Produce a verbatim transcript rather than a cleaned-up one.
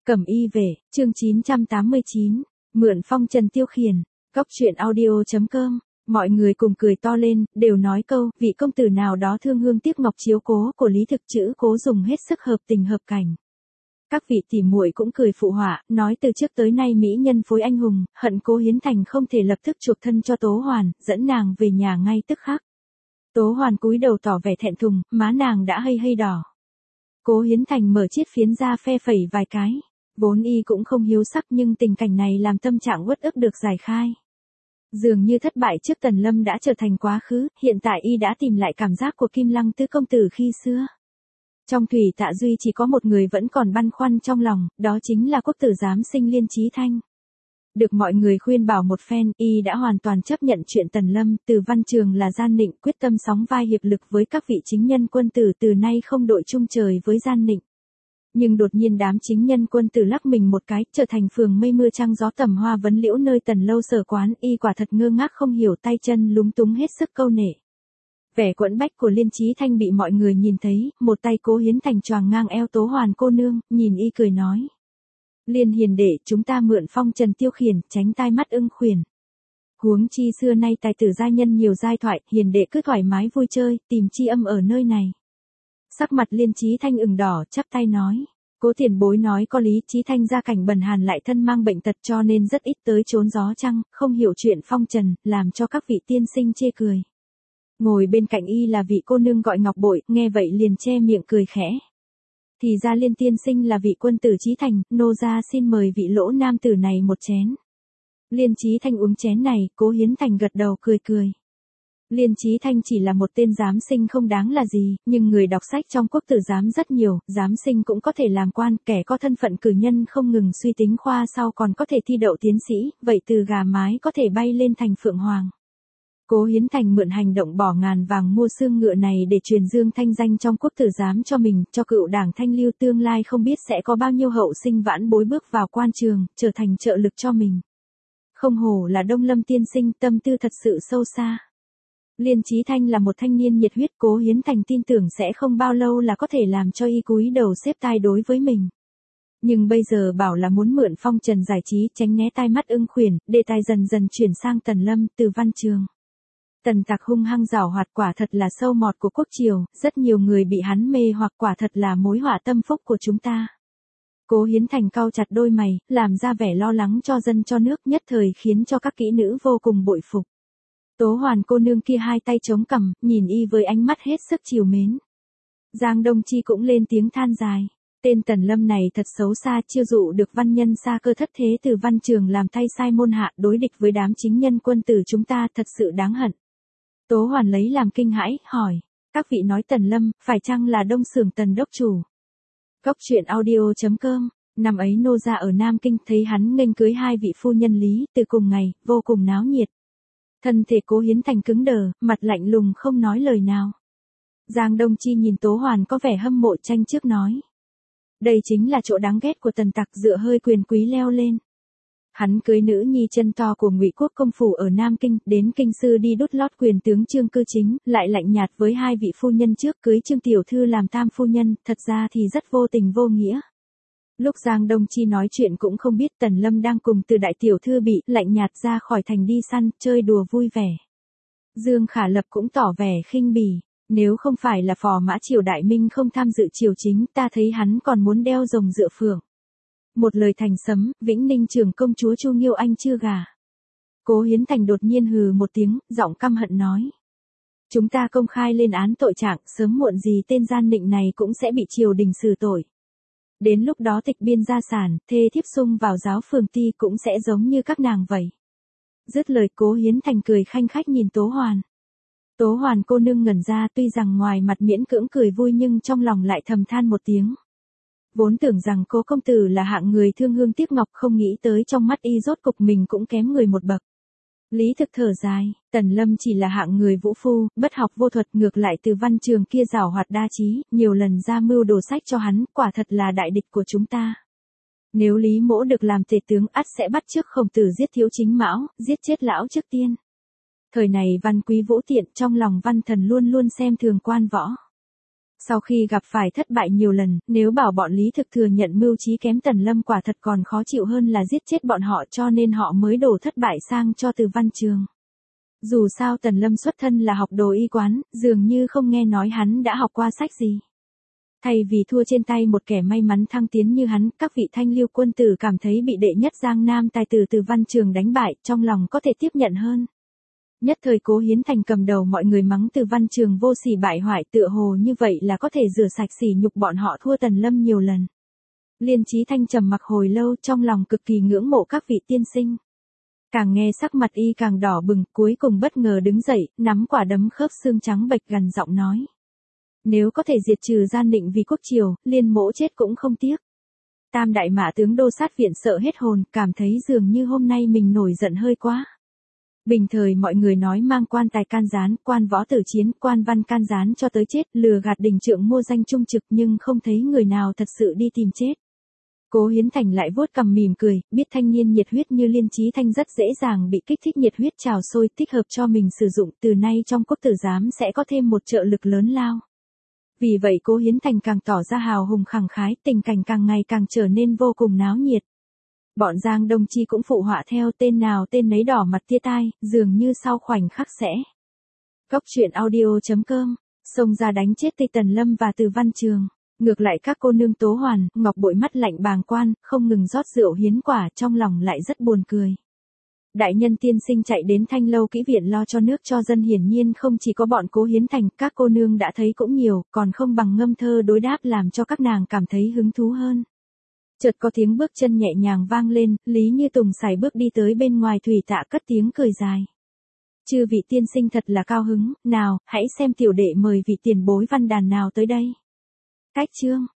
Cẩm y về, chương chín trăm tám mươi chín, mượn phong trần tiêu khiển, góc truyện audio.com, mọi người cùng cười to lên, đều nói câu, vị công tử nào đó thương hương tiếc ngọc chiếu cố của Lý Thực chữ cố dùng hết sức hợp tình hợp cảnh. Các vị tỉ muội cũng cười phụ họa, nói từ trước tới nay mỹ nhân phối anh hùng, hận Cố Hiến Thành không thể lập tức chuộc thân cho Tố Hoàn, dẫn nàng về nhà ngay tức khắc. Tố Hoàn cúi đầu tỏ vẻ thẹn thùng, má nàng đã hây hây đỏ. Cố Hiến Thành mở chiếc phiến ra phe phẩy vài cái. Vốn y cũng không hiếu sắc nhưng tình cảnh này làm tâm trạng uất ức được giải khai. Dường như thất bại trước Tần Lâm đã trở thành quá khứ, hiện tại y đã tìm lại cảm giác của Kim Lăng tứ công tử khi xưa. Trong Thủy Tạ Duy chỉ có một người vẫn còn băn khoăn trong lòng, đó chính là quốc tử giám sinh Liên Chí Thanh. Được mọi người khuyên bảo một phen, y đã hoàn toàn chấp nhận chuyện Tần Lâm, từ văn trường là gian nịnh, quyết tâm sóng vai hiệp lực với các vị chính nhân quân tử, từ nay không đội chung trời với gian nịnh. Nhưng đột nhiên đám chính nhân quân tử lắc mình một cái, trở thành phường mây mưa trăng gió tầm hoa vấn liễu nơi Tần lâu sở quán, y quả thật ngơ ngác không hiểu, tay chân lúng túng hết sức câu nệ. Vẻ quẫn bách của Liên Chí Thanh bị mọi người nhìn thấy, một tay Cố Hiến Thành choàng ngang eo Tố Hoàn cô nương, nhìn y cười nói. Liên hiền đệ, chúng ta mượn phong trần tiêu khiển, tránh tai mắt ưng khuyển. Huống chi xưa nay tài tử gia nhân nhiều giai thoại, hiền đệ cứ thoải mái vui chơi, tìm chi âm ở nơi này. Sắc mặt Liên Chí Thanh ửng đỏ, chắp tay nói. Cố tiền bối nói có lý, Chí Thanh gia cảnh bần hàn lại thân mang bệnh tật cho nên rất ít tới trốn gió trăng, không hiểu chuyện phong trần, làm cho các vị tiên sinh chê cười. Ngồi bên cạnh y là vị cô nương gọi Ngọc Bội, nghe vậy liền che miệng cười khẽ. Thì ra Liên tiên sinh là vị quân tử Chí Thành, nô gia xin mời vị lỗ nam tử này một chén. Liên Chí Thanh uống chén này, Cố Hiến Thành gật đầu cười cười. Liên Chí Thanh chỉ là một tên giám sinh không đáng là gì, nhưng người đọc sách trong quốc tử giám rất nhiều, giám sinh cũng có thể làm quan, kẻ có thân phận cử nhân không ngừng suy tính khoa sau còn có thể thi đậu tiến sĩ, vậy từ gà mái có thể bay lên thành phượng hoàng. Cố Hiến Thành mượn hành động bỏ ngàn vàng mua xương ngựa này để truyền dương thanh danh trong quốc tử giám cho mình, cho cựu đảng Thanh Lưu tương lai không biết sẽ có bao nhiêu hậu sinh vãn bối bước vào quan trường, trở thành trợ lực cho mình. Không hổ là Đông Lâm tiên sinh, tâm tư thật sự sâu xa. Liên Chí Thanh là một thanh niên nhiệt huyết, Cố Hiến Thành tin tưởng sẽ không bao lâu là có thể làm cho y cúi đầu xếp tai đối với mình. Nhưng bây giờ bảo là muốn mượn phong trần giải trí, tránh né tai mắt ưng khuyển, đề tài dần dần chuyển sang Tần Lâm, từ văn trường. Tần Tặc hung hăng giảo hoạt, quả thật là sâu mọt của quốc triều, rất nhiều người bị hắn mê hoặc, quả thật là mối họa tâm phúc của chúng ta. Cố Hiến Thành cau chặt đôi mày, làm ra vẻ lo lắng cho dân cho nước, nhất thời khiến cho các kỹ nữ vô cùng bội phục. Tố Hoàn cô nương kia hai tay chống cằm, nhìn y với ánh mắt hết sức trìu mến. Giang Đông Chi cũng lên tiếng than dài. Tên Tần Lâm này thật xấu xa, chiêu dụ được văn nhân xa cơ thất thế từ văn trường làm thay sai môn hạ, đối địch với đám chính nhân quân tử chúng ta, thật sự đáng hận. Tố Hoàn lấy làm kinh hãi, hỏi. Các vị nói Tần Lâm, phải chăng là Đông Xưởng Tần đốc chủ? Góc truyện audio.com. Năm ấy nô gia ở Nam Kinh thấy hắn nghênh cưới hai vị phu nhân Lý, từ cùng ngày, vô cùng náo nhiệt. Thân thể Cố Hiến Thành cứng đờ, mặt lạnh lùng không nói lời nào. Giang Đông Chi nhìn Tố Hoàn có vẻ hâm mộ tranh trước nói. Đây chính là chỗ đáng ghét của Tần Tặc, dựa hơi quyền quý leo lên. Hắn cưới nữ nhi chân to của Ngụy Quốc công phủ ở Nam Kinh, đến kinh sư đi đút lót quyền tướng Trương Cư Chính, lại lạnh nhạt với hai vị phu nhân trước, cưới Trương tiểu thư làm tam phu nhân, thật ra thì rất vô tình vô nghĩa. Lúc Giang Đông Chi nói chuyện cũng không biết Tần Lâm đang cùng từ đại tiểu thư bị lạnh nhạt ra khỏi thành đi săn, chơi đùa vui vẻ. Dương Khả Lập cũng tỏ vẻ khinh bỉ, nếu không phải là phò mã triều đại minh không tham dự triều chính, ta thấy hắn còn muốn đeo rồng dựa phượng. Một lời thành sấm, Vĩnh Ninh trưởng công chúa Chu Nghiêu Anh chưa gả. Cố Hiến Thành đột nhiên hừ một tiếng, giọng căm hận nói. Chúng ta công khai lên án tội trạng, sớm muộn gì tên gian nịnh này cũng sẽ bị triều đình xử tội. Đến lúc đó tịch biên gia sản, thê thiếp sung vào giáo phường ti cũng sẽ giống như các nàng vậy. Dứt lời Cố Hiến Thành cười khanh khách nhìn Tố Hoàn. Tố Hoàn cô nương ngẩn ra, tuy rằng ngoài mặt miễn cưỡng cười vui nhưng trong lòng lại thầm than một tiếng. Vốn tưởng rằng Cố công tử là hạng người thương hương tiếc ngọc, không nghĩ tới trong mắt y rốt cục mình cũng kém người một bậc. Lý Thực thở dài, Tần Lâm chỉ là hạng người vũ phu, bất học vô thuật, ngược lại từ văn trường kia giảo hoạt đa trí, nhiều lần ra mưu đồ sách cho hắn, quả thật là đại địch của chúng ta. Nếu Lý Mỗ được làm tể tướng, ắt sẽ bắt chước Khổng Tử giết Thiếu Chính Mão, giết chết lão trước tiên. Thời này văn quý vũ tiện, trong lòng văn thần luôn luôn xem thường quan võ. Sau khi gặp phải thất bại nhiều lần, nếu bảo bọn Lý Thực thừa nhận mưu trí kém Tần Lâm quả thật còn khó chịu hơn là giết chết bọn họ, cho nên họ mới đổ thất bại sang cho Từ Văn Trường. Dù sao Tần Lâm xuất thân là học đồ y quán, dường như không nghe nói hắn đã học qua sách gì. Thay vì thua trên tay một kẻ may mắn thăng tiến như hắn, các vị thanh liêu quân tử cảm thấy bị đệ nhất Giang Nam tài tử Từ Văn Trường đánh bại, trong lòng có thể tiếp nhận hơn. Nhất thời Cố Hiến Thành cầm đầu mọi người mắng Từ Văn Trường vô sỉ bại hoại, tựa hồ như vậy là có thể rửa sạch sỉ nhục bọn họ thua Tần Lâm nhiều lần. Liên Chí Thanh trầm mặc hồi lâu, trong lòng cực kỳ ngưỡng mộ các vị tiên sinh. Càng nghe sắc mặt y càng đỏ bừng, cuối cùng bất ngờ đứng dậy, nắm quả đấm khớp xương trắng bệch gằn giọng nói. Nếu có thể diệt trừ gian định vì quốc triều, Liên mỗ chết cũng không tiếc. Tam đại mã tướng Đô Sát Viện sợ hết hồn, cảm thấy dường như hôm nay mình nổi giận hơi quá. Bình thời mọi người nói mang quan tài can gián, quan võ tử chiến, quan văn can gián cho tới chết, lừa gạt đình trượng mua danh trung trực, nhưng không thấy người nào thật sự đi tìm chết. Cố Hiến Thành lại vuốt cằm mỉm cười, biết thanh niên nhiệt huyết như Liên Chí Thanh rất dễ dàng bị kích thích nhiệt huyết trào sôi, thích hợp cho mình sử dụng, từ nay trong quốc tử giám sẽ có thêm một trợ lực lớn lao. Vì vậy Cố Hiến Thành càng tỏ ra hào hùng khẳng khái, tình cảnh càng ngày càng trở nên vô cùng náo nhiệt. Bọn Giang Đông Chi cũng phụ họa theo, tên nào tên nấy đỏ mặt tia tai, dường như sau khoảnh khắc sẽ. Góc truyện audio chấm com, xông ra đánh chết Tây Tần Lâm và Từ Văn Trường. Ngược lại các cô nương Tố Hoàn, Ngọc Bội mắt lạnh bàng quan, không ngừng rót rượu hiến quả, trong lòng lại rất buồn cười. Đại nhân tiên sinh chạy đến Thanh Lâu Kỹ Viện lo cho nước cho dân, hiển nhiên không chỉ có bọn Cố Hiến Thành, các cô nương đã thấy cũng nhiều, còn không bằng ngâm thơ đối đáp làm cho các nàng cảm thấy hứng thú hơn. Chợt có tiếng bước chân nhẹ nhàng vang lên, Lý Như Tùng sải bước đi tới bên ngoài thủy tạ cất tiếng cười dài. Chư vị tiên sinh thật là cao hứng, nào, hãy xem tiểu đệ mời vị tiền bối văn đàn nào tới đây. Cách chương